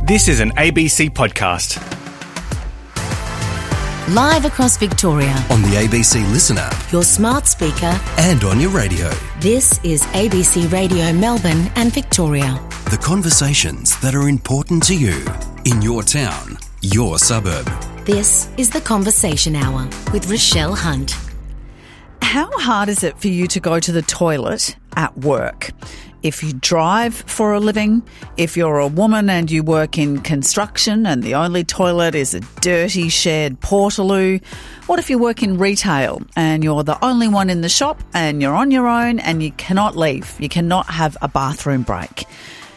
This is an ABC podcast. Live across Victoria, on the ABC Listen app, your smart speaker, and on your radio. This is ABC Radio Melbourne and Victoria. The conversations that are important to you in your town, your suburb. This is The Conversation Hour with Rochelle Hunt. How hard is it for you to go to the toilet at work? If you drive for a living, if you're a woman and you work in construction and the only toilet is a dirty shared portaloo, what if you work in retail and you're the only one in the shop and you're on your own and you cannot leave, you cannot have a bathroom break?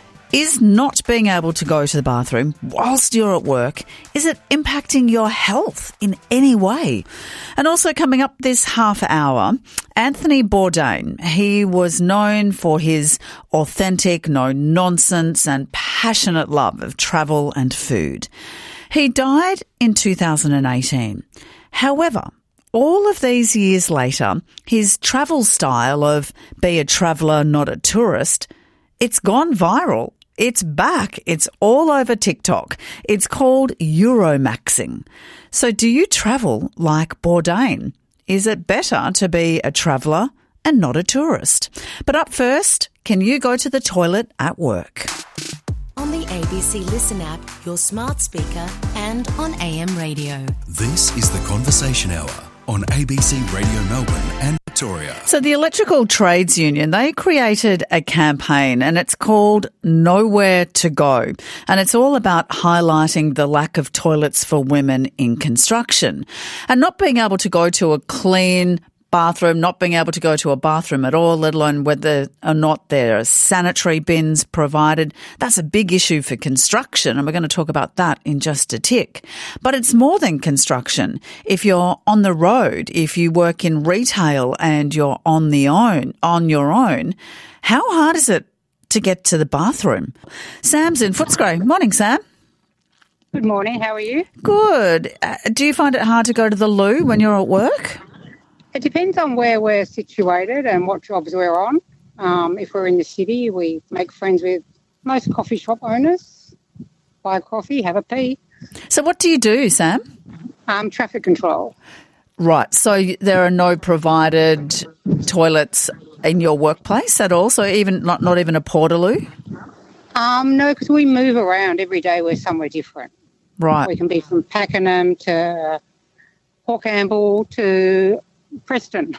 Is not being able to go to the bathroom whilst you're at work, is it impacting your health in any way? And also coming up this half hour, Anthony Bourdain. He was known for his authentic, no-nonsense and passionate love of travel and food. He died in 2018. However, all of these years later, his travel style of be a traveller, not a tourist, it's gone viral. It's back. It's all over TikTok. It's called Euromaxing. So do you travel like Bourdain? Is it better to be a traveller and not a tourist? But up first, can you go to the toilet at work? On the ABC Listen app, your smart speaker, and on AM radio. This is The Conversation Hour on ABC Radio Melbourne and Victoria. So the Electrical Trades Union, they created a campaign and it's called Nowhere to Go. And it's all about highlighting the lack of toilets for women in construction and not being able to go to a clean bathroom, not being able to go to a bathroom at all, let alone whether or not there are sanitary bins provided. That's a big issue for construction, and we're going to talk about that in just a tick. But it's more than construction. If you're on the road, if you work in retail and you're on your own, how hard is it to get to the bathroom? Sam's in Footscray. Morning, Sam. Good morning. How are you? Good. Do you find it hard to go to the loo when you're at work? It depends on where we're situated and what jobs we're on. If we're in the city, we make friends with most coffee shop owners, buy a coffee, have a pee. So what do you do, Sam? Traffic control. Right. So there are no provided toilets in your workplace at all? So even not even a portaloo? No, because we move around every day. We're somewhere different. Right. We can be from Pakenham to Port Campbell to Preston.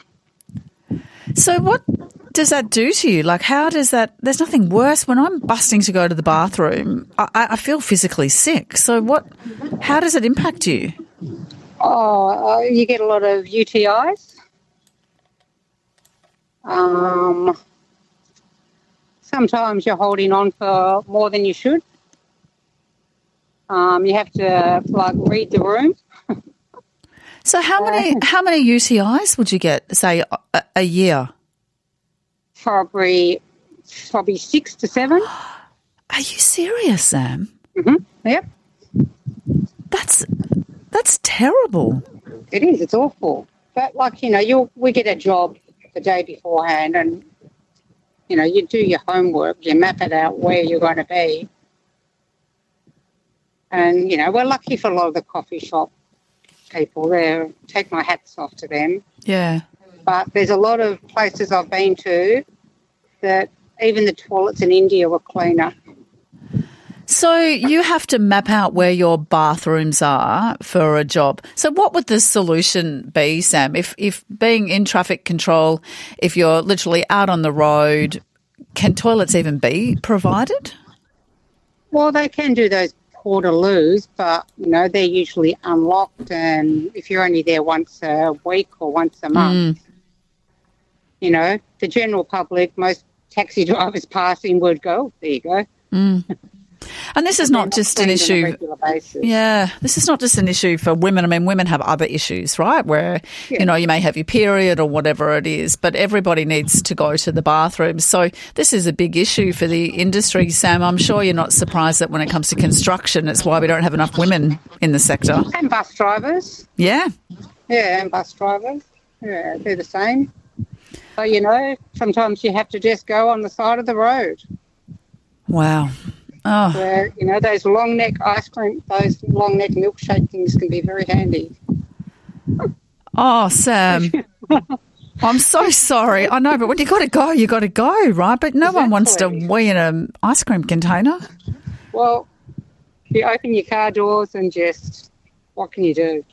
So what does that do to you? Like, how does that... There's nothing worse. When I'm busting to go to the bathroom, I feel physically sick. So how does it impact you? You get a lot of UTIs. Sometimes you're holding on for more than you should. You have to, read the room. So how many UTIs would you get, say, a year? Probably 6 to 7. Are you serious, Sam? Mm-hmm. Yep. That's terrible. It is. It's awful. But we get a job the day beforehand, and you do your homework, you map it out where you're going to be, and we're lucky for a lot of the coffee shop people there. Take my hats off to them. Yeah. But there's a lot of places I've been to that even the toilets in India were cleaner. So you have to map out where your bathrooms are for a job. So what would the solution be, Sam? If being in traffic control, if you're literally out on the road, can toilets even be provided? Well, they can do those portaloos, but, they're usually unlocked, and if you're only there once a week or once a month, the general public, most taxi drivers passing would go, there you go. And this is not just an issue. Yeah, this is not just an issue for women. I mean, women have other issues, right? Where, you may have your period or whatever it is, but everybody needs to go to the bathroom. So this is a big issue for the industry, Sam. I'm sure you're not surprised that when it comes to construction, it's why we don't have enough women in the sector. And bus drivers. Yeah. Yeah, and bus drivers. Yeah, they're the same. So, sometimes you have to just go on the side of the road. Wow. Oh. Where, you know, those long neck ice cream, those long neck milkshake things can be very handy. Oh, Sam. I'm so sorry. I know, but when you got to go, right? But no one wants to wee in an ice cream container. Well, you open your car doors and just, what can you do?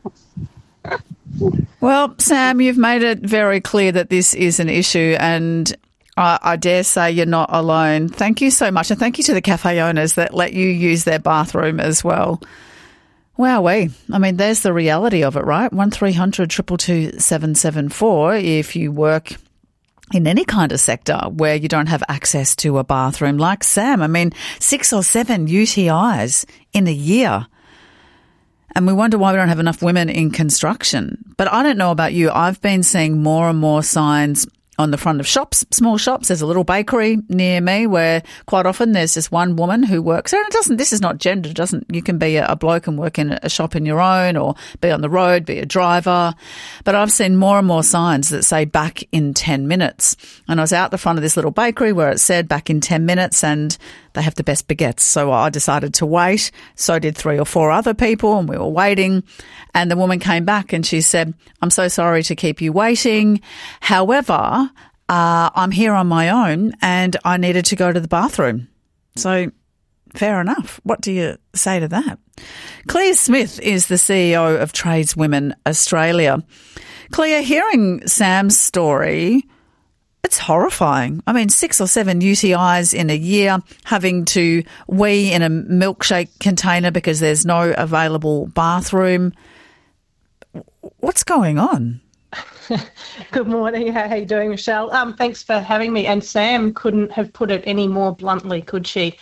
Well, Sam, you've made it very clear that this is an issue, and I dare say you're not alone. Thank you so much, and thank you to the cafe owners that let you use their bathroom as well. Wowee. I mean, there's the reality of it, right? 1300 222 774 if you work in any kind of sector where you don't have access to a bathroom like Sam. I mean, 6 or 7 UTIs in a year. And we wonder why we don't have enough women in construction. But I don't know about you. I've been seeing more and more signs on the front of shops, small shops. There's a little bakery near me where quite often there's just one woman who works there. And this is not gender. You can be a bloke and work in a shop in your own, or be on the road, be a driver. But I've seen more and more signs that say back in 10 minutes. And I was out the front of this little bakery where it said back in 10 minutes, and they have the best baguettes. So I decided to wait. So did 3 or 4 other people, and we were waiting. And the woman came back and she said, "I'm so sorry to keep you waiting. However, I'm here on my own and I needed to go to the bathroom." So fair enough. What do you say to that? Claire Smith is the CEO of Tradeswomen Australia. Claire, hearing Sam's story, it's horrifying. I mean, 6 or 7 UTIs in a year, having to wee in a milkshake container because there's no available bathroom. What's going on? Good morning. How are you doing, Michelle? Thanks for having me. And Sam couldn't have put it any more bluntly, could she?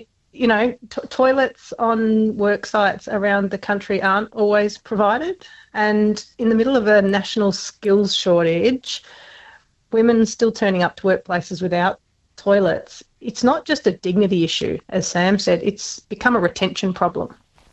Toilets on work sites around the country aren't always provided. And in the middle of a national skills shortage, women still turning up to workplaces without toilets. It's not just a dignity issue, as Sam said, it's become a retention problem.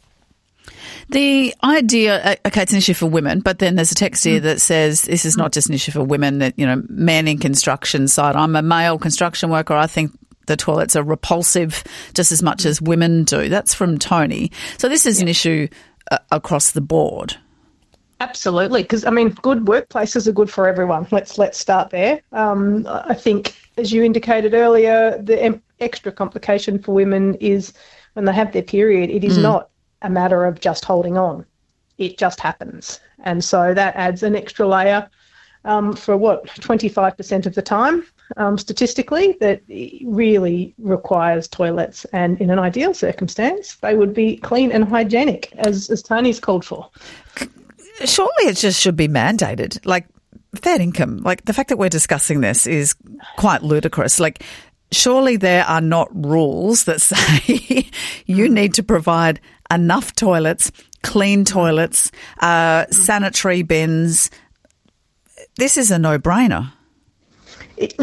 The idea, okay, it's an issue for women, but then there's a text here that says this is not just an issue for women, that, men in construction site. I'm a male construction worker. I think the toilets are repulsive just as much as women do. That's from Tony. So this is an issue across the board. Absolutely, because, good workplaces are good for everyone. Let's start there. I think, as you indicated earlier, the extra complication for women is when they have their period, it is not a matter of just holding on. It just happens. And so that adds an extra layer for 25% of the time, statistically, that really requires toilets. And in an ideal circumstance, they would be clean and hygienic, as Tony's called for. Surely it just should be mandated. Like, fair income. Like, the fact that we're discussing this is quite ludicrous. Like, surely there are not rules that say you need to provide enough toilets, clean toilets, sanitary bins. This is a no-brainer. It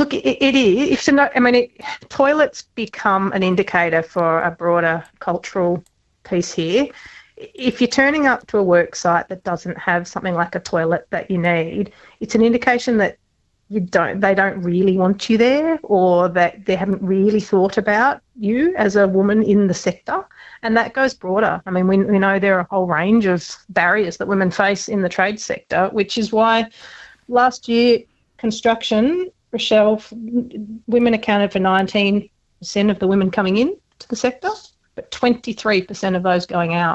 is. Toilets become an indicator for a broader cultural piece here. If you're turning up to a work site that doesn't have something like a toilet that you need, it's an indication that they don't really want you there, or that they haven't really thought about you as a woman in the sector. And that goes broader. We know there are a whole range of barriers that women face in the trade sector, which is why last year, construction, Rochelle, women accounted for 19% of the women coming in to the sector, but 23% of those going out.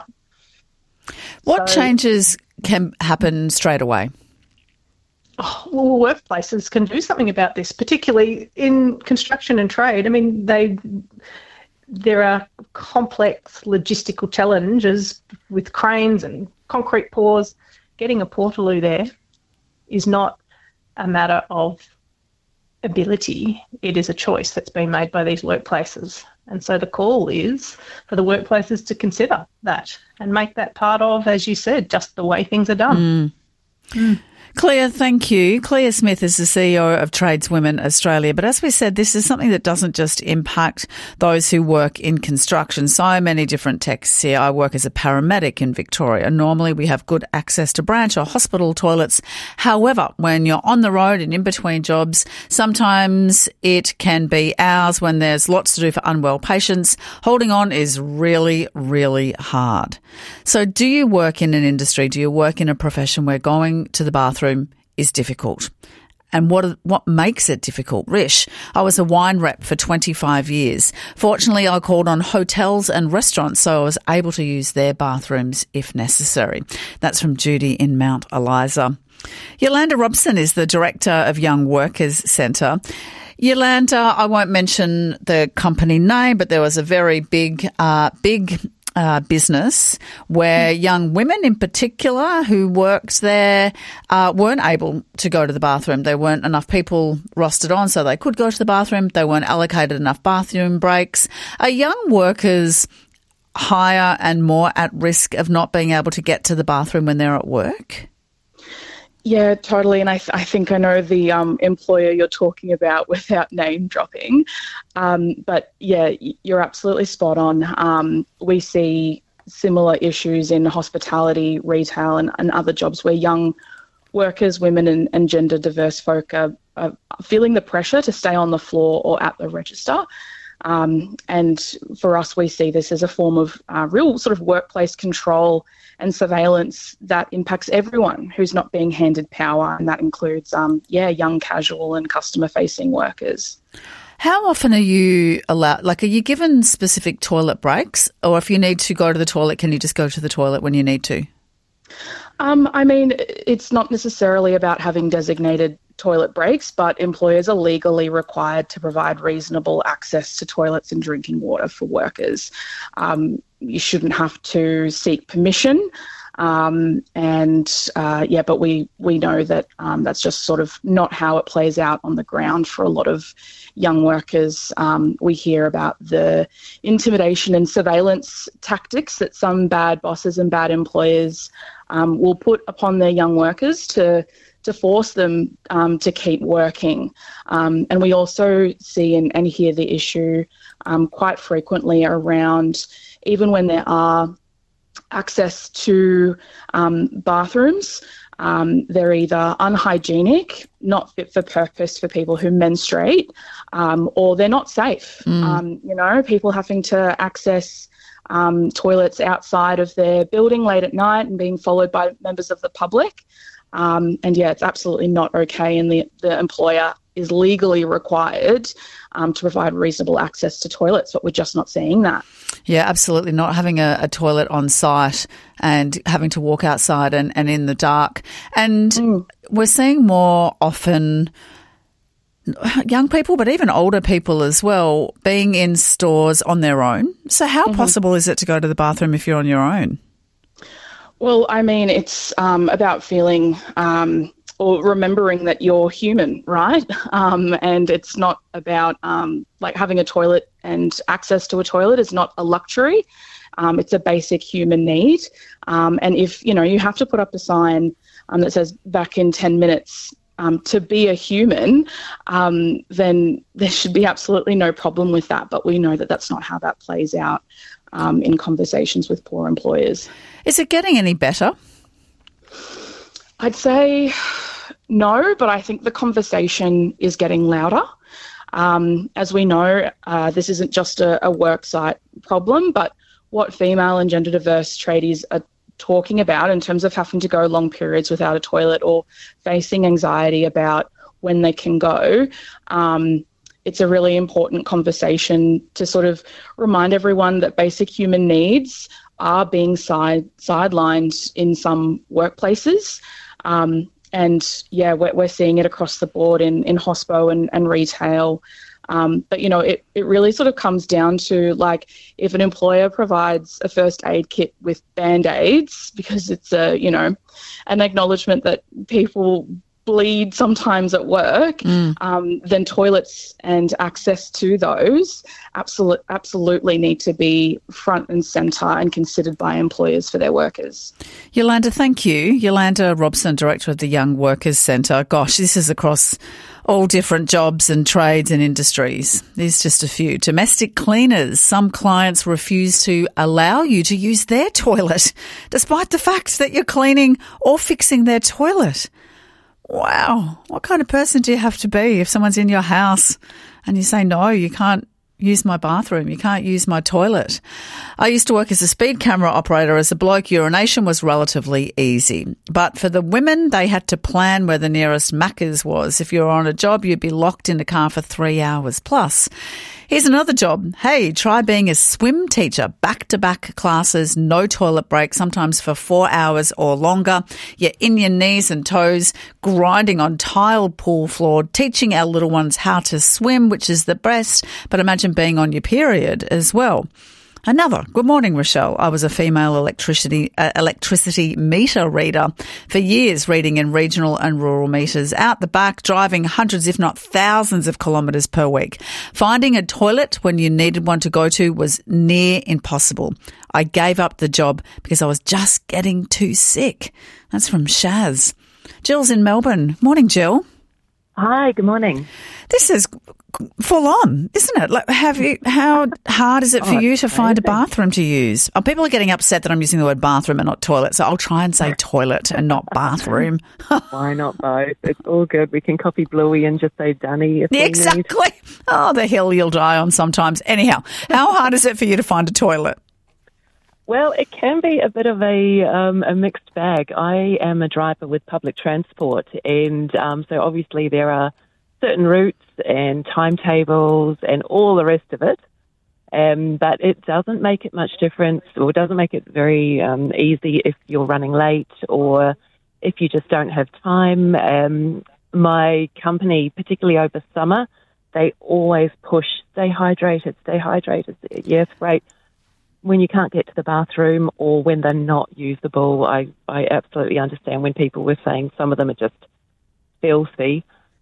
What changes can happen straight away? Well, workplaces can do something about this, particularly in construction and trade. There are complex logistical challenges with cranes and concrete pours. Getting a portaloo there is not a matter of ability. It is a choice that's been made by these workplaces. And so the call is for the workplaces to consider that and make that part of, as you said, just the way things are done. Claire, thank you. Claire Smith is the CEO of Tradeswomen Australia. But as we said, this is something that doesn't just impact those who work in construction. So many different texts here. I work as a paramedic in Victoria. Normally we have good access to branch or hospital toilets. However, when you're on the road and in between jobs, sometimes it can be hours when there's lots to do for unwell patients. Holding on is really, really hard. So do you work in an industry? Do you work in a profession where going to the bathroom is difficult? And what makes it difficult? Rish, I was a wine rep for 25 years. Fortunately, I called on hotels and restaurants, so I was able to use their bathrooms if necessary. That's from Judy in Mount Eliza. Yolanda Robson is the Director of Young Workers Centre. Yolanda, I won't mention the company name, but there was a very big business where young women in particular who worked there weren't able to go to the bathroom. There weren't enough people rostered on so they could go to the bathroom. They weren't allocated enough bathroom breaks. Are young workers higher and more at risk of not being able to get to the bathroom when they're at work? Yeah, totally. And I think I know the employer you're talking about without name dropping. But yeah, you're absolutely spot on. We see similar issues in hospitality, retail and other jobs where young workers, women and gender diverse folk are feeling the pressure to stay on the floor or at the register. And for us, we see this as a form of real sort of workplace control and surveillance that impacts everyone who's not being handed power, and that includes, young casual and customer-facing workers. How often are you allowed, are you given specific toilet breaks, or if you need to go to the toilet, can you just go to the toilet when you need to? It's not necessarily about having designated toilet breaks, but employers are legally required to provide reasonable access to toilets and drinking water for workers. You shouldn't have to seek permission. But we know that that's just sort of not how it plays out on the ground for a lot of young workers. We hear about the intimidation and surveillance tactics that some bad bosses and bad employers will put upon their young workers to force them to keep working. And we also see and hear the issue quite frequently around, even when there are access to bathrooms, they're either unhygienic, not fit for purpose for people who menstruate, or they're not safe. People having to access toilets outside of their building late at night and being followed by members of the public. It's absolutely not okay, and the employer is legally required to provide reasonable access to toilets, but we're just not seeing that. Yeah, absolutely not. Having a toilet on site and having to walk outside and in the dark. And we're seeing more often young people, but even older people as well, being in stores on their own. So how possible is it to go to the bathroom if you're on your own? Well, it's about feeling or remembering that you're human, right? And it's not about having a toilet and access to a toilet is not a luxury. It's a basic human need. And if, you have to put up a sign that says back in 10 minutes to be a human, then there should be absolutely no problem with that. But we know that that's not how that plays out in conversations with poor employers. Is it getting any better? I'd say no, but I think the conversation is getting louder. As we know, this isn't just a worksite problem, but what female and gender diverse tradies are talking about in terms of having to go long periods without a toilet or facing anxiety about when they can go. It's a really important conversation to sort of remind everyone that basic human needs are being sidelined in some workplaces. We're seeing it across the board in hospo and retail. But it really sort of comes down to if an employer provides a first aid kit with Band-Aids because it's an acknowledgement that people bleed sometimes at work, then toilets and access to those absolutely need to be front and centre and considered by employers for their workers. Yolanda, thank you. Yolanda Robson, Director of the Young Workers Centre. Gosh, this is across all different jobs and trades and industries. There's just a few. Domestic cleaners. Some clients refuse to allow you to use their toilet, despite the fact that you're cleaning or fixing their toilet. Wow. What kind of person do you have to be if someone's in your house and you say, no, you can't use my bathroom, you can't use my toilet? I used to work as a speed camera operator. As a bloke, urination was relatively easy. But for the women, they had to plan where the nearest Macca's was. If you were on a job, you'd be locked in the car for 3 hours plus. Here's another job. Hey, try being a swim teacher. Back-to-back classes, no toilet break, sometimes for 4 hours or longer. You're in your knees and toes, grinding on tiled pool floor, teaching our little ones how to swim, which is the best. But imagine being on your period as well. Another. Good morning, Rochelle. I was a female electricity meter reader for years, reading in regional and rural meters, out the back, driving hundreds, if not thousands of kilometres per week. Finding a toilet when you needed one to go to was near impossible. I gave up the job because I was just getting too sick. That's from Shaz. Jill's in Melbourne. Morning, Jill. Hi, good morning. This is full on, isn't it? Like, how hard is it for you to find a bathroom to use? Oh, people are getting upset that I'm using the word bathroom and not toilet, so I'll try and say toilet and not bathroom. Why not both? It's all good. We can copy Bluey and just say Danny if we need. Exactly. Oh, the hill you'll die on sometimes. Anyhow, how hard is it for you to find a toilet? Well, it can be a bit of a mixed bag. I am a driver with public transport, and so obviously there are certain routes and timetables and all the rest of it, but it doesn't make it much difference, or doesn't make it very easy if you're running late or if you just don't have time. My company, particularly over summer, they always push, stay hydrated. Yes, great. When you can't get to the bathroom or when they're not usable, I absolutely understand when people were saying some of them are just filthy.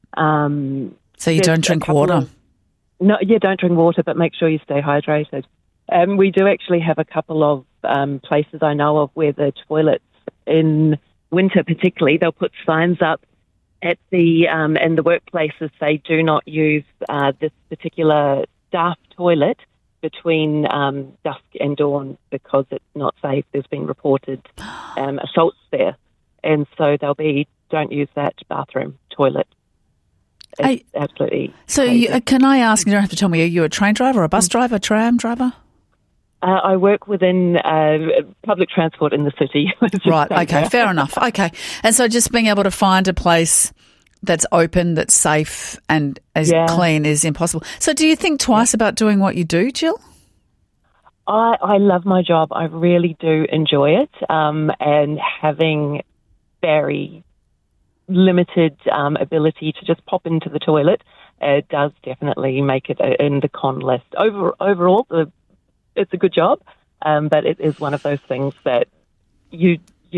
So you don't drink water? No, don't drink water, but make sure you stay hydrated. We do actually have a couple of places I know of where the toilets in winter particularly, they'll put signs up at the in the workplaces say do not use this particular staff toilet between dusk and dawn because it's not safe. There's been reported assaults there. And so they'll be, don't use that bathroom, toilet. It's absolutely So can I ask, you don't have to tell me, are you a train driver, a bus driver, tram driver? I work within public transport in the city. Right, okay, fair enough. Okay. And so just being able to find a place that's open, that's safe and as clean is impossible. So do you think twice about doing what you do, Jill? I love my job. I really do enjoy it. And having very limited ability to just pop into the toilet does definitely make it in the con list. Overall, it's a good job, but it is one of those things that you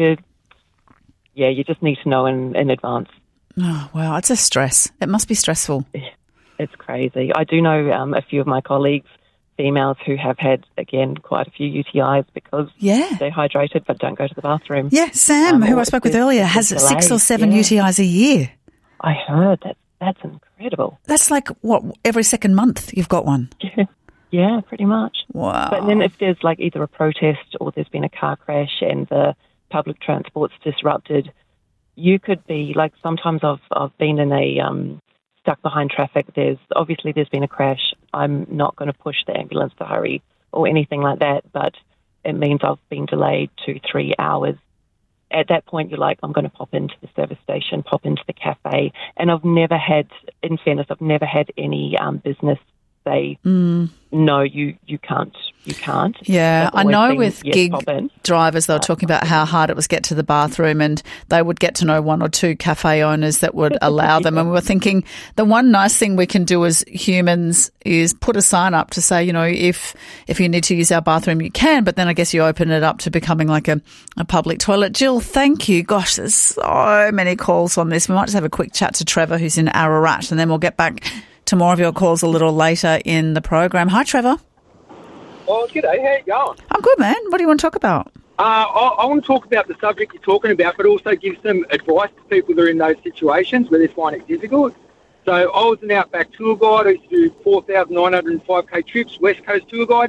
just need to know in advance. Oh, wow, it's a stress. It must be stressful. It's crazy. I do know a few of my colleagues, females, who have had, again, quite a few UTIs because they're hydrated but don't go to the bathroom. Yeah, Sam, who I spoke with earlier, has 6 or 7 UTIs a year. I heard that. That's incredible. That's like, what, every second month you've got one? Yeah, pretty much. Wow. But then if there's like either a protest or there's been a car crash and the public transport's disrupted, you could be, like, sometimes I've been in a stuck behind traffic. There's been a crash. I'm not going to push the ambulance to hurry or anything like that, but it means I've been delayed 2-3 hours. At that point, you're like, I'm going to pop into the service station, pop into the cafe. And in fairness, I've never had any business say, no, you can't. You can't. Yeah, I know with gig pop in. drivers, they were talking about how hard it was to get to the bathroom, and they would get to know one or two cafe owners that would allow them. And we were thinking the one nice thing we can do as humans is put a sign up to say, if you need to use our bathroom, you can. But then I guess you open it up to becoming like a public toilet. Jill, thank you. Gosh, there's so many calls on this. We might just have a quick chat to Trevor, who's in Ararat, and then we'll get back to more of your calls a little later in the program. Hi, Trevor. Oh, g'day. How you going? I'm good, man. What do you want to talk about? I want to talk about the subject you're talking about, but also give some advice to people that are in those situations where they find it difficult. So I was an outback tour guide. I used to do 4,905k trips, West Coast tour guide,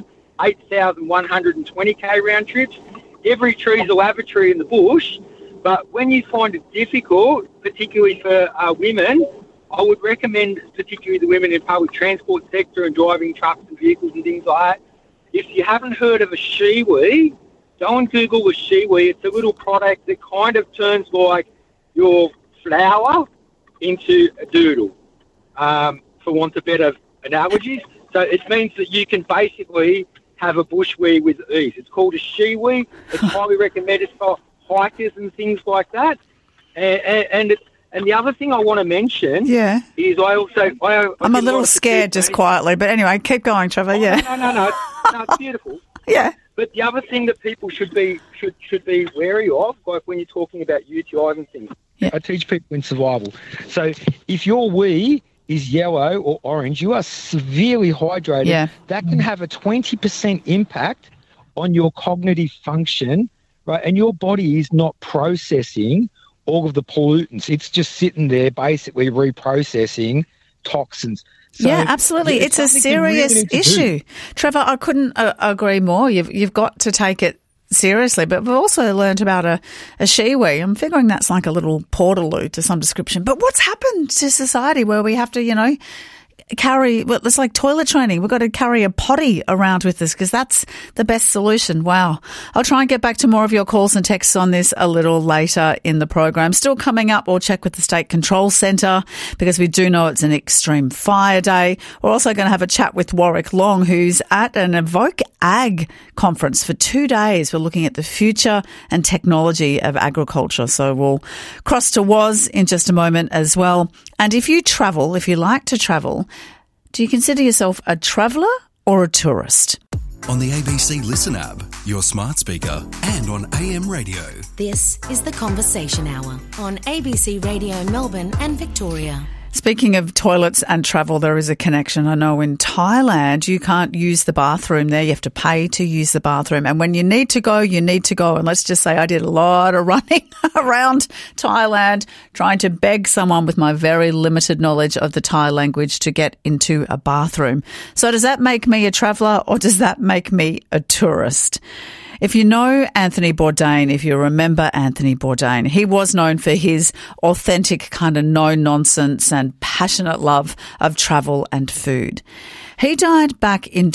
8,120k round trips. Every tree's a lavatory in the bush, but when you find it difficult, particularly for women, I would recommend, particularly the women in public transport sector and driving trucks and vehicles and things like that, if you haven't heard of a Shewee, go and Google a Shewee. It's a little product that kind of turns like your flour into a doodle, for want of better analogies. So it means that you can basically have a bush wee with ease. It's called a Shewee. It's highly recommended for hikers and things like that. And the other thing I want to mention is I'm a little scared just quietly, but anyway, keep going, Trevor. No, it's beautiful. Yeah. But the other thing that people should be wary of, like when you're talking about UTIs and things, I teach people in survival. So if your wee is yellow or orange, you are severely hydrated. Yeah. That can have a 20% impact on your cognitive function, right? And your body is not processing all of the pollutants. It's just sitting there basically reprocessing toxins. So, absolutely. It's a serious issue. Trevor, I couldn't agree more. You've got to take it seriously. But we've also learned about a Shewee. I'm figuring that's like a little portaloo to some description. But what's happened to society where we have to, carry, well, it's like toilet training. We've got to carry a potty around with us because that's the best solution. Wow. I'll try and get back to more of your calls and texts on this a little later in the program. Still coming up, we'll check with the State Control Centre because we do know it's an extreme fire day. We're also going to have a chat with Warwick Long, who's at an Evoke Ag conference for 2 days. We're looking at the future and technology of agriculture. So we'll cross to Was in just a moment as well. And if you like to travel, do you consider yourself a traveller or a tourist? On the ABC Listen app, your smart speaker, and on AM radio. This is The Conversation Hour on ABC Radio Melbourne and Victoria. Speaking of toilets and travel, there is a connection. I know in Thailand, you can't use the bathroom there. You have to pay to use the bathroom. And when you need to go, you need to go. And let's just say I did a lot of running around Thailand, trying to beg someone with my very limited knowledge of the Thai language to get into a bathroom. So does that make me a traveller or does that make me a tourist? If you know Anthony Bourdain, if you remember Anthony Bourdain, he was known for his authentic kind of no-nonsense and passionate love of travel and food. He died back in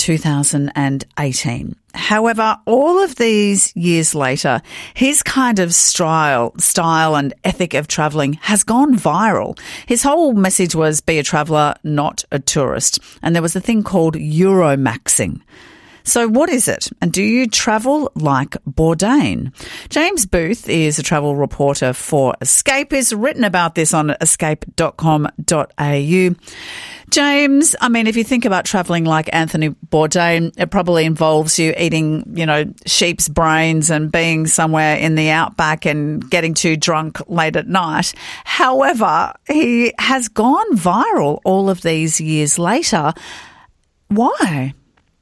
2018. However, all of these years later, his kind of style and ethic of travelling has gone viral. His whole message was be a traveller, not a tourist. And there was a thing called Euromaxing. So what is it? And do you travel like Bourdain? James Booth is a travel reporter for Escape. He's written about this on escape.com.au. James, I mean, if you think about travelling like Anthony Bourdain, it probably involves you eating, sheep's brains and being somewhere in the outback and getting too drunk late at night. However, he has gone viral all of these years later. Why?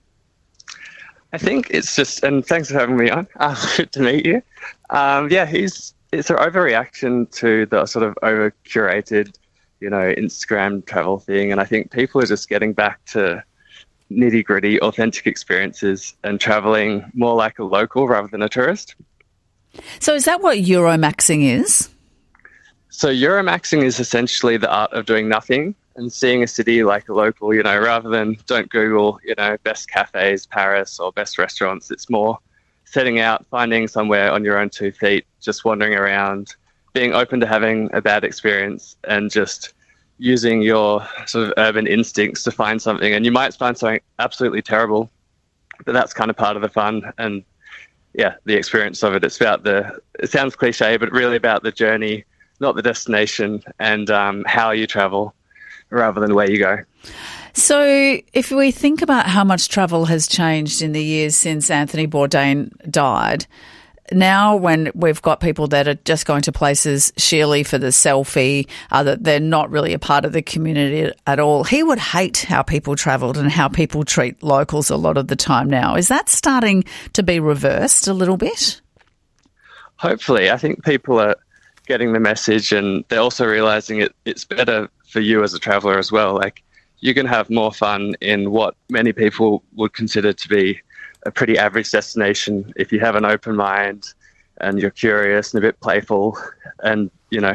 I think it's just, and thanks for having me on. Good to meet you. It's an overreaction to the sort of over-curated, Instagram travel thing. And I think people are just getting back to nitty-gritty, authentic experiences and traveling more like a local rather than a tourist. So is that what Euromaxing is? So Euromaxing is essentially the art of doing nothing and seeing a city like a local, rather than don't Google, best cafes, Paris, or best restaurants. It's more setting out, finding somewhere on your own 2 feet, just wandering around, being open to having a bad experience and just, using your sort of urban instincts to find something, and you might find something absolutely terrible, but that's kind of part of the fun and the experience of it. It's about it sounds cliche, but really about the journey, not the destination, and how you travel rather than where you go. So if we think about how much travel has changed in the years since Anthony Bourdain died, now when we've got people that are just going to places sheerly for the selfie, that they're not really a part of the community at all, he would hate how people travelled and how people treat locals a lot of the time now. Is that starting to be reversed a little bit? Hopefully. I think people are getting the message, and they're also realising it's better for you as a traveller as well. Like, you can have more fun in what many people would consider to be a pretty average destination if you have an open mind and you're curious and a bit playful and,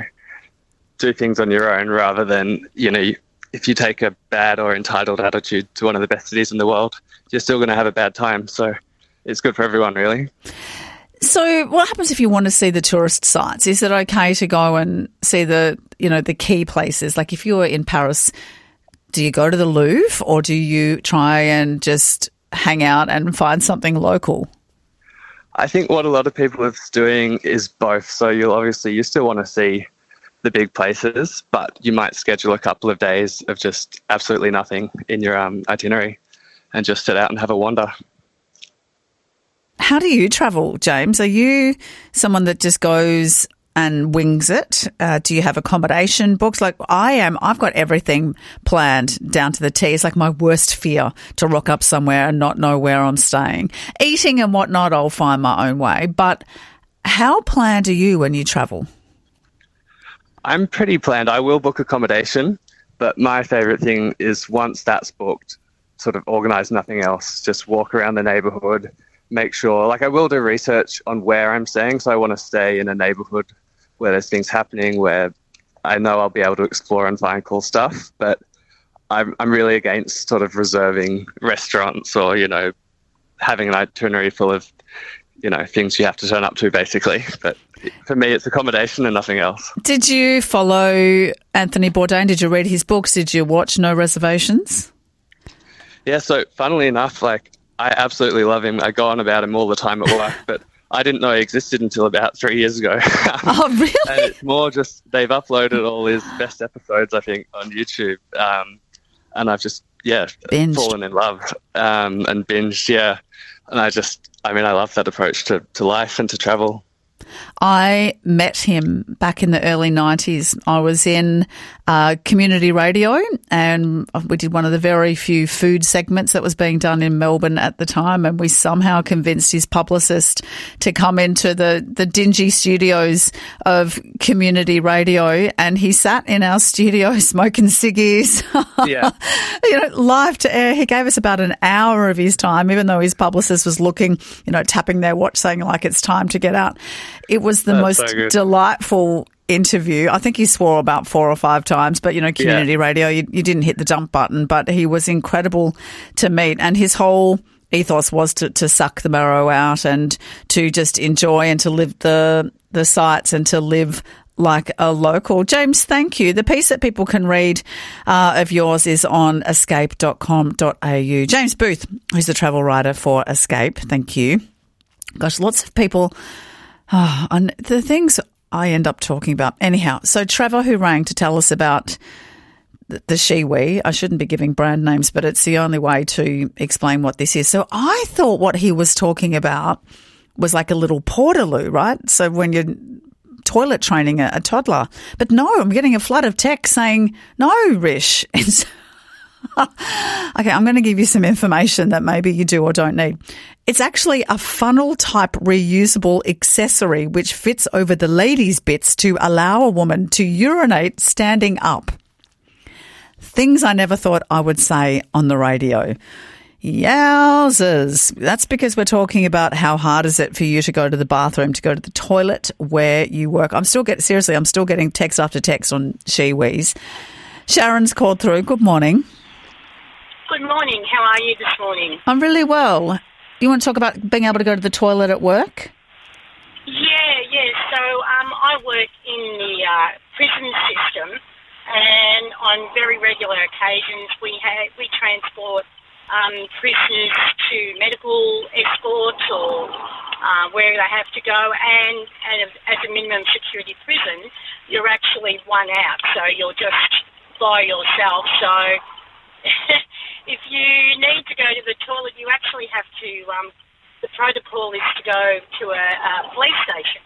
do things on your own rather than, if you take a bad or entitled attitude to one of the best cities in the world, you're still going to have a bad time. So it's good for everyone, really. So what happens if you want to see the tourist sites? Is it okay to go and see the key places? Like if you were in Paris, do you go to the Louvre or do you try and just hang out and find something local? I think what a lot of people are doing is both. So you still want to see the big places, but you might schedule a couple of days of just absolutely nothing in your itinerary and just sit out and have a wander. How do you travel, James? Are you someone that just goes and wings it? Do you have accommodation booked? Like I am, I've got everything planned down to the T. It's like my worst fear to rock up somewhere and not know where I'm staying. Eating and whatnot, I'll find my own way. But how planned are you when you travel? I'm pretty planned. I will book accommodation, but my favourite thing is once that's booked, sort of organise nothing else. Just walk around the neighbourhood, make sure, like I will do research on where I'm staying. So I want to stay in a neighbourhood where there's things happening, where I know I'll be able to explore and find cool stuff. But I'm really against sort of reserving restaurants or, having an itinerary full of, things you have to turn up to basically. But for me, it's accommodation and nothing else. Did you follow Anthony Bourdain? Did you read his books? Did you watch No Reservations? Yeah, so funnily enough, I absolutely love him. I go on about him all the time at work, but I didn't know he existed until about 3 years ago. Oh, really? And it's more just they've uploaded all his best episodes, I think, on YouTube. And I've just, binged. Fallen in love and binged, yeah. And I love that approach to life and to travel. I met him back in the early 90s. I was in community radio and we did one of the very few food segments that was being done in Melbourne at the time, and we somehow convinced his publicist to come into the dingy studios of community radio, and he sat in our studio smoking ciggies. Yeah. Live to air. He gave us about an hour of his time, even though his publicist was looking, tapping their watch saying it's time to get out. It was the most delightful interview. I think he swore about 4 or 5 times, but, community radio, you didn't hit the dump button, but he was incredible to meet. And his whole ethos was to suck the marrow out and to just enjoy and to live the sights and to live like a local. James, thank you. The piece that people can read of yours is on escape.com.au. James Booth, who's the travel writer for Escape, thank you. Gosh, lots of people... and the things I end up talking about. Anyhow, so Trevor, who rang to tell us about the Shiwi, I shouldn't be giving brand names, but it's the only way to explain what this is. So I thought what he was talking about was like a little portaloo, right? So when you're toilet training a toddler. But no, I'm getting a flood of text saying, no, Rish. Okay, I'm going to give you some information that maybe you do or don't need. It's actually a funnel-type reusable accessory which fits over the ladies' bits to allow a woman to urinate standing up. Things I never thought I would say on the radio. Yowzers. That's because we're talking about how hard is it for you to go to the bathroom, to go to the toilet where you work. I'm still getting text after text on Shiwis. Sharon's called through. Good morning. Good morning. How are you this morning? I'm really well. You want to talk about being able to go to the toilet at work? Yeah. So I work in the prison system, and on very regular occasions we transport prisoners to medical escorts or where they have to go, and as a minimum security prison, you're actually one out, so you're just by yourself. So if you need to go to the toilet, you actually have to, the protocol is to go to a police station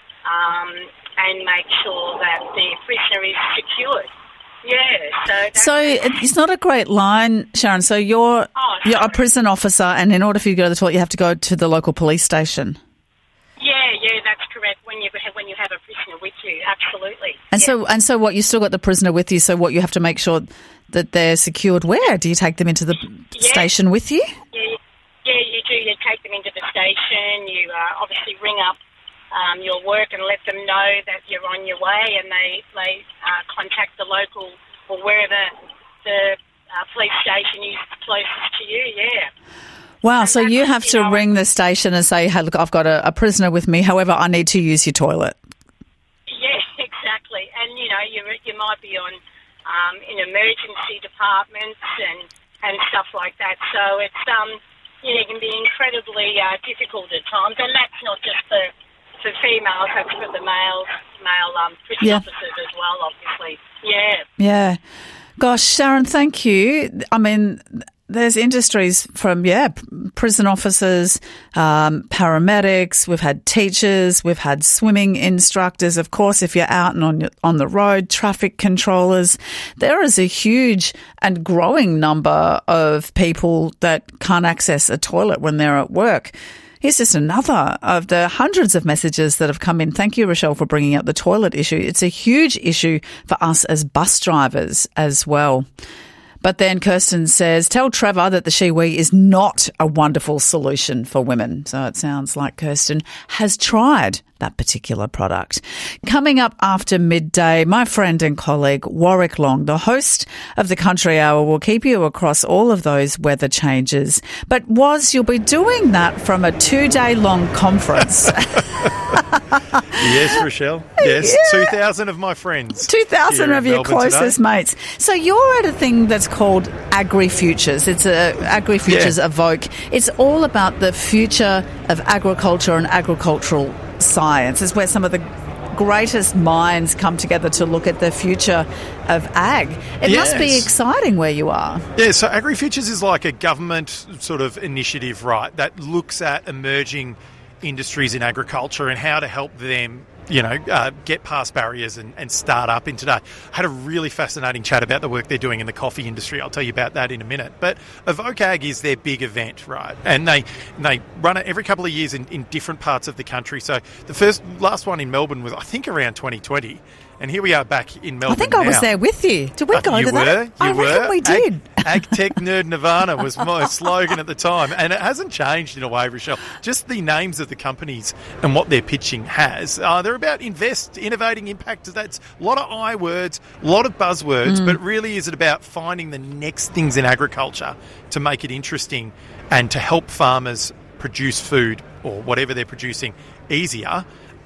and make sure that the prisoner is secured. Yeah, so it's not a great line, Sharon. So you're a prison officer, and in order for you to go to the toilet, you have to go to the local police station. Yeah, that's correct. When you have a prisoner with you, absolutely. And so what? You still got the prisoner with you. So what? You have to make sure that they're secured. Where do you take them into the station with you? Yeah, you do. You take them into the station. You obviously ring up your work and let them know that you're on your way, and they contact the local or wherever the police station is closest to you, Wow, so you have to ring the station and say, hey, look, I've got a prisoner with me, however, I need to use your toilet. Yeah, exactly. And, you might be on in emergency departments and stuff like that. So it's, it can be incredibly difficult at times, and that's not just for females, that's for the male prison officers as well, obviously. Yeah. Gosh, Sharon, thank you. I mean, there's industries from, prison officers, paramedics, we've had teachers, we've had swimming instructors. Of course, if you're out and on the road, traffic controllers. There is a huge and growing number of people that can't access a toilet when they're at work. Here's just another of the hundreds of messages that have come in. Thank you, Rochelle, for bringing up the toilet issue. It's a huge issue for us as bus drivers as well. But then Kirsten says, tell Trevor that the Shewee is not a wonderful solution for women. So it sounds like Kirsten has tried that particular product. Coming up after midday, my friend and colleague Warwick Long, the host of the Country Hour, will keep you across all of those weather changes. But you'll be doing that from a 2-day long conference. Yes, Rochelle. Yes, 2,000 of my friends. 2,000 of your closest mates. So you're at a thing that's called AgriFutures. It's AgriFutures Evoke. It's all about the future of agriculture and agricultural science. It's where some of the greatest minds come together to look at the future of ag. It must be exciting where you are. Yeah, so AgriFutures is like a government sort of initiative, right, that looks at emerging industries in agriculture and how to help them, get past barriers and start up in today. I had a really fascinating chat about the work they're doing in the coffee industry. I'll tell you about that in a minute. But Evoke Ag is their big event, right? And they run it every couple of years in different parts of the country. So the last one in Melbourne was, I think, around 2020. And here we are back in Melbourne. I think I was there with you. Did we go to that? I reckon we did. Ag Tech Nerd Nirvana was my slogan at the time. And it hasn't changed in a way, Rochelle. Just the names of the companies and what they're pitching has. They're about invest, innovating, impact. That's a lot of I words, a lot of buzzwords, but really is it about finding the next things in agriculture to make it interesting and to help farmers produce food or whatever they're producing easier.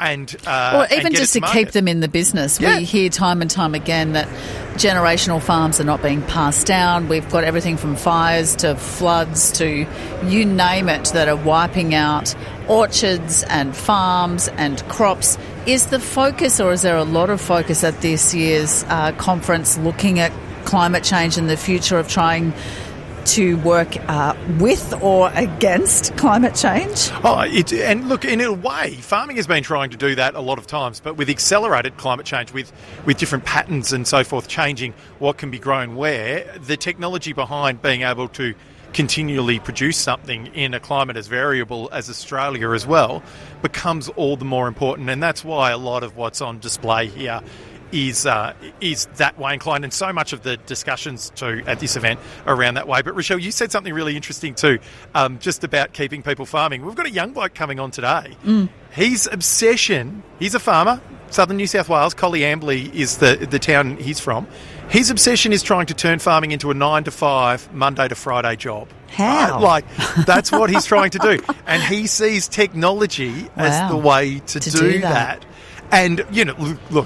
Or even just to keep them in the business. Yeah. We hear time and time again that generational farms are not being passed down. We've got everything from fires to floods to you name it that are wiping out orchards and farms and crops. Is the focus, or is there a lot of focus at this year's conference looking at climate change and the future of trying to work with or against climate change? And look, in a way, farming has been trying to do that a lot of times, but with accelerated climate change, with different patterns and so forth, changing what can be grown where, the technology behind being able to continually produce something in a climate as variable as Australia as well becomes all the more important. And that's why a lot of what's on display here is that way inclined, and so much of the discussions too at this event are around that way. But Rochelle, you said something really interesting too, just about keeping people farming. We've got a young bloke coming on today. His obsession, he's a farmer, southern New South Wales, Collyambley is the town he's from. His obsession is trying to turn farming into a 9 to 5, Monday to Friday job. How? That's what he's trying to do. And he sees technology as the way to do that. And, look,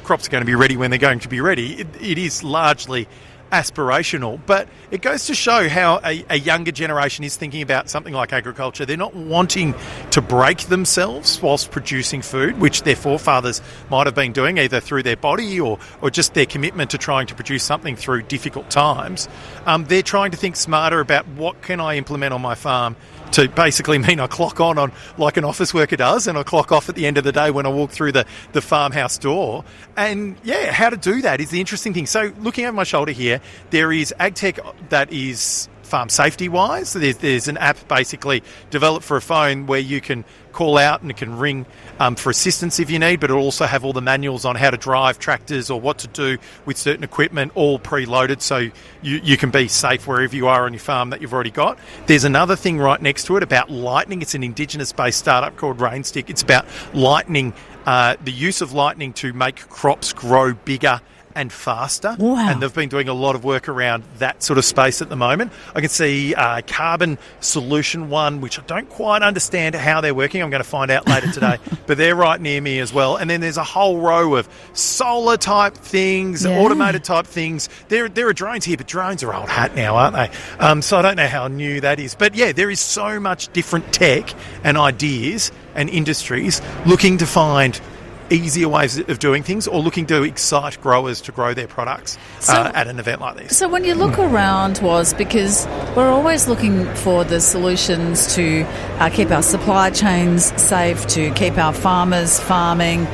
crops are going to be ready when they're going to be ready. It is largely aspirational, but it goes to show how a younger generation is thinking about something like agriculture. They're not wanting to break themselves whilst producing food, which their forefathers might have been doing either through their body or just their commitment to trying to produce something through difficult times. They're trying to think smarter about what can I implement on my farm to basically mean I clock on like an office worker does, and I clock off at the end of the day when I walk through the farmhouse door. And yeah, how to do that is the interesting thing. So looking over my shoulder here, there is AgTech that is farm safety wise. There's an app basically developed for a phone where you can call out and it can ring for assistance if you need, but it'll also have all the manuals on how to drive tractors or what to do with certain equipment all preloaded, so you can be safe wherever you are on your farm that you've already got. There's another thing right next to it about lightning. It's an Indigenous-based startup called Rainstick. It's about lightning, the use of lightning to make crops grow bigger and faster. Wow. And they've been doing a lot of work around that sort of space at the moment. I can see Carbon Solution One, which I don't quite understand how they're working. I'm going to find out later today. But they're right near me as well. And then there's a whole row of solar type things, automated type things. There are drones here, but drones are old hat now, aren't they? So I don't know how new that is. But yeah, there is so much different tech and ideas and industries looking to find easier ways of doing things or looking to excite growers to grow their products at an event like this. So when you look around, because we're always looking for the solutions to keep our supply chains safe, to keep our farmers farming,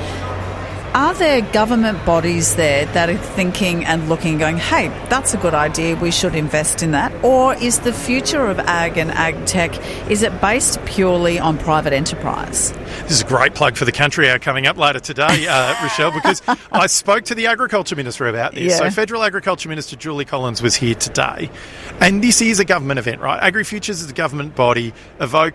are there government bodies there that are thinking and looking, going, hey, that's a good idea, we should invest in that? Or is the future of ag and ag tech, is it based purely on private enterprise? This is a great plug for the Country Hour coming up later today, Rochelle, because I spoke to the Agriculture Minister about this. Yeah. So Federal Agriculture Minister Julie Collins was here today. And this is a government event, right? AgriFutures is a government body. Evoke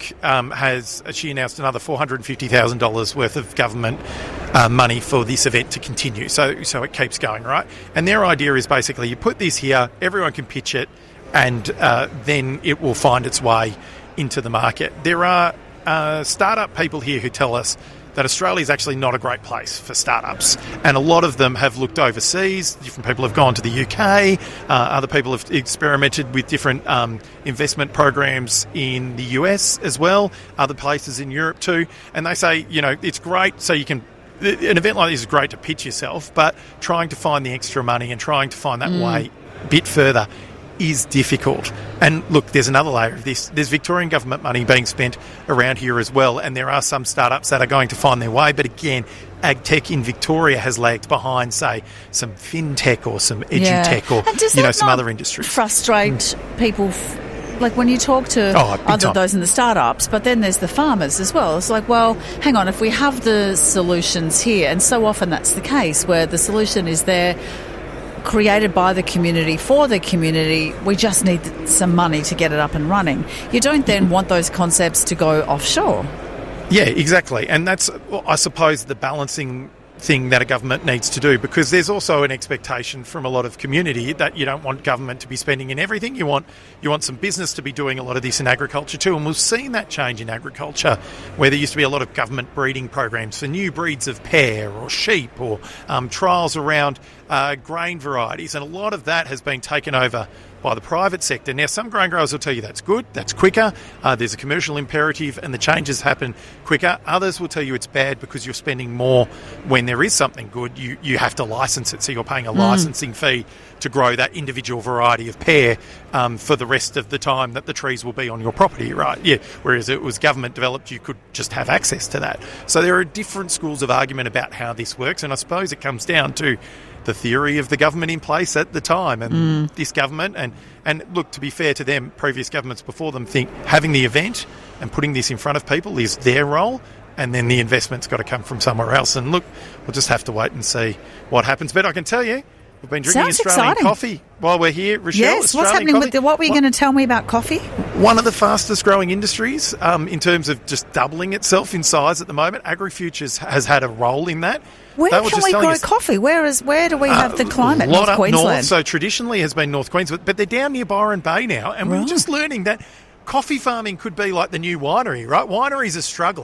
she announced another $450,000 worth of government money for this event to continue. So it keeps going, right? And their idea is basically you put this here, everyone can pitch it, and then it will find its way into the market. There are startup people here who tell us that Australia is actually not a great place for startups, and a lot of them have looked overseas. Different people have gone to the UK, other people have experimented with different investment programs in the US as well, other places in Europe too, and they say, it's great, so you can, an event like this is great to pitch yourself, but trying to find the extra money and trying to find that way a bit further is difficult. And look, there's another layer of this. There's Victorian government money being spent around here as well, and there are some startups that are going to find their way, but again, ag tech in Victoria has lagged behind, say, some fintech or some edutech or some other industries. Frustrate people, like when you talk to those in the startups, but then there's the farmers as well. It's like, well, hang on, if we have the solutions here, and so often that's the case where the solution is there, created by the community for the community, we just need some money to get it up and running. You don't then want those concepts to go offshore. Yeah, exactly. And that's, I suppose, the balancing thing that a government needs to do, because there's also an expectation from a lot of community that you don't want government to be spending in everything. You want some business to be doing a lot of this in agriculture too, and we've seen that change in agriculture, where there used to be a lot of government breeding programs for new breeds of pear or sheep, or trials around grain varieties, and a lot of that has been taken over by the private sector. Now, some grain growers will tell you that's good, that's quicker, there's a commercial imperative and the changes happen quicker. Others will tell you it's bad because you're spending more when there is something good. You have to license it, so you're paying a licensing fee to grow that individual variety of pear for the rest of the time that the trees will be on your property, right? Yeah. Whereas it was government developed, you could just have access to that. So there are different schools of argument about how this works, and I suppose it comes down to the theory of the government in place at the time, and this government, and look, to be fair to them, previous governments before them think having the event and putting this in front of people is their role, and then the investment's got to come from somewhere else. And look, we'll just have to wait and see what happens. But I can tell you, we've been drinking Australian coffee while we're here, Rochelle. Yes, what's happening with what were you going to tell me about coffee? One of the fastest growing industries in terms of just doubling itself in size at the moment. AgriFutures has had a role in that. Where can we grow coffee? Where do we have the climate? North Queensland. North, so traditionally has been North Queensland, but they're down near Byron Bay now, and we're just learning that coffee farming could be like the new winery, right? Wineries are struggling,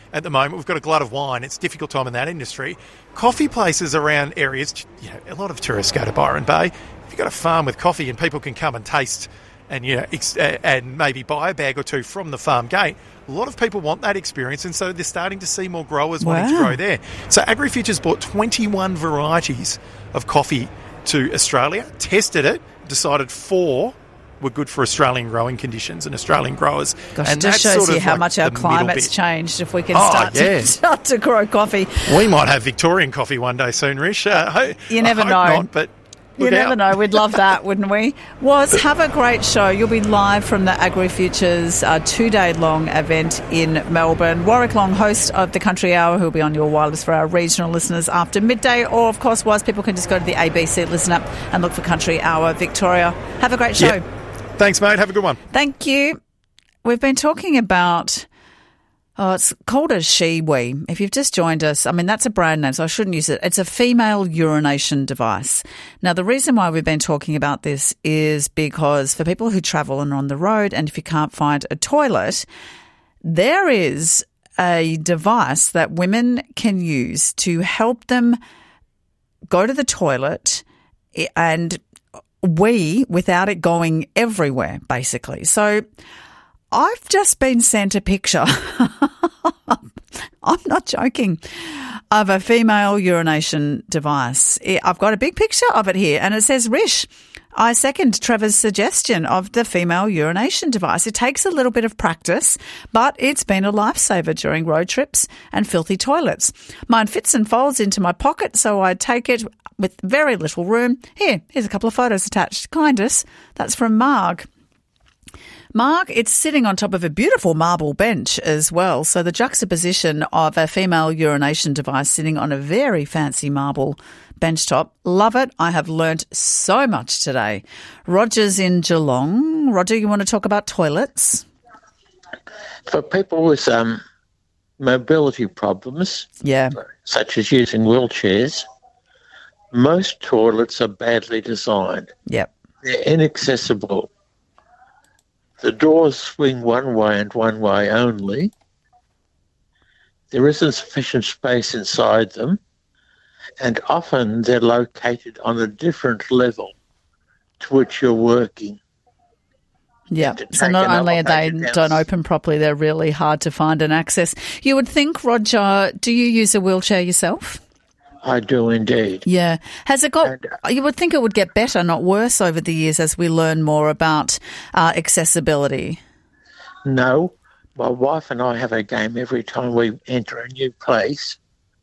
at the moment. We've got a glut of wine. It's a difficult time in that industry. Coffee places around areas, a lot of tourists go to Byron Bay. If you've got a farm with coffee and people can come and taste and and maybe buy a bag or two from the farm gate, a lot of people want that experience, and so they're starting to see more growers wanting to grow there. So AgriFutures bought 21 varieties of coffee to Australia, tested it, decided 4 were good for Australian growing conditions and Australian growers. Gosh, and it just that's shows sort you of how like much our the climate's middle bit. changed if we can Oh, start to grow coffee. We might have Victorian coffee one day soon, Rish. You never know. Not, but you never know. We'd love that, wouldn't we? Have a great show. You'll be live from the AgriFutures 2-day-long event in Melbourne. Warwick Long, host of the Country Hour, who'll be on your wireless for our regional listeners after midday. Or, of course, people can just go to the ABC Listen Up and look for Country Hour Victoria. Have a great show. Yeah. Thanks, mate. Have a good one. Thank you. We've been talking about... it's called a Shewee. If you've just joined us, that's a brand name, so I shouldn't use it. It's a female urination device. Now, the reason why we've been talking about this is because for people who travel and are on the road, and if you can't find a toilet, there is a device that women can use to help them go to the toilet and wee without it going everywhere, basically. So I've just been sent a picture. I'm not joking, of a female urination device. I've got a big picture of it here, and it says, Rish, I second Trevor's suggestion of the female urination device. It takes a little bit of practice, but it's been a lifesaver during road trips and filthy toilets. Mine fits and folds into my pocket, so I take it with very little room. Here's a couple of photos attached. Kindness. That's from Marg. Mark, it's sitting on top of a beautiful marble bench as well. So the juxtaposition of a female urination device sitting on a very fancy marble bench top. Love it. I have learnt so much today. Roger's in Geelong. Roger, you want to talk about toilets? For people with mobility problems, such as using wheelchairs, most toilets are badly designed. Yep. They're inaccessible. The doors swing one way and one way only. There isn't sufficient space inside them, and often they're located on a different level to which you're working. Yeah, so not only are they don't open properly, they're really hard to find and access. You would think, Roger, do you use a wheelchair yourself? I do indeed. Yeah. Has it got, you would think it would get better, not worse over the years as we learn more about accessibility. No. My wife and I have a game every time we enter a new place.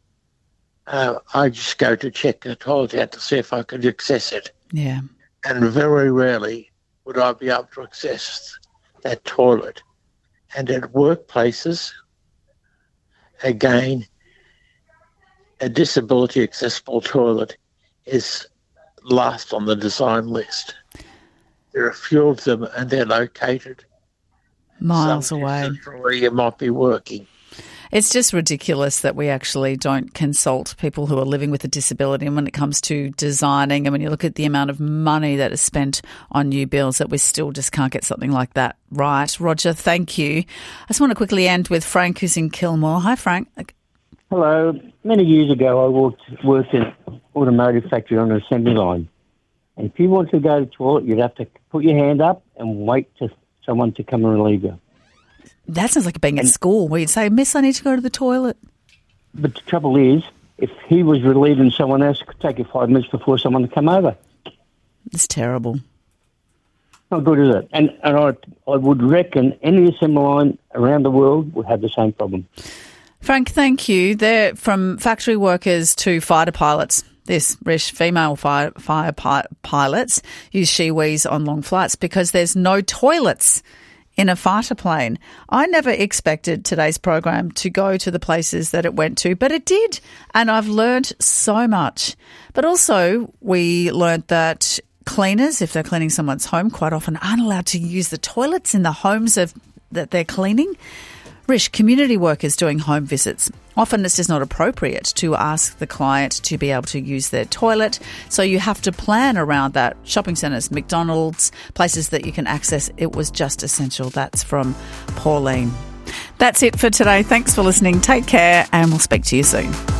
I just go to check the toilet out to see if I could access it. Yeah. And very rarely would I be able to access that toilet. And at workplaces, again, a disability accessible toilet is last on the design list. There are a few of them, and they're located miles away from where you might be working. It's just ridiculous that we actually don't consult people who are living with a disability. And when it comes to designing, and when you look at the amount of money that is spent on new builds, that we still just can't get something like that right. Roger, thank you. I just want to quickly end with Frank, who's in Kilmore. Hi, Frank. Hello. Many years ago, I worked in an automotive factory on an assembly line. And if you want to go to the toilet, you'd have to put your hand up and wait for someone to come and relieve you. That sounds like being at school where you'd say, Miss, I need to go to the toilet. But the trouble is, if he was relieving someone else, it could take you 5 minutes before someone would come over. It's terrible. Not good, is it? And I would reckon any assembly line around the world would have the same problem. Frank, thank you. They're from factory workers to fighter pilots. This, Rish, female fire pilots use Shewees on long flights because there's no toilets in a fighter plane. I never expected today's program to go to the places that it went to, but it did. And I've learned so much. But also we learned that cleaners, if they're cleaning someone's home, quite often aren't allowed to use the toilets in the homes that they're cleaning. Rish, community workers doing home visits. Often it's just not appropriate to ask the client to be able to use their toilet. So you have to plan around that. Shopping centres, McDonald's, places that you can access. It was just essential. That's from Pauline. That's it for today. Thanks for listening. Take care, and we'll speak to you soon.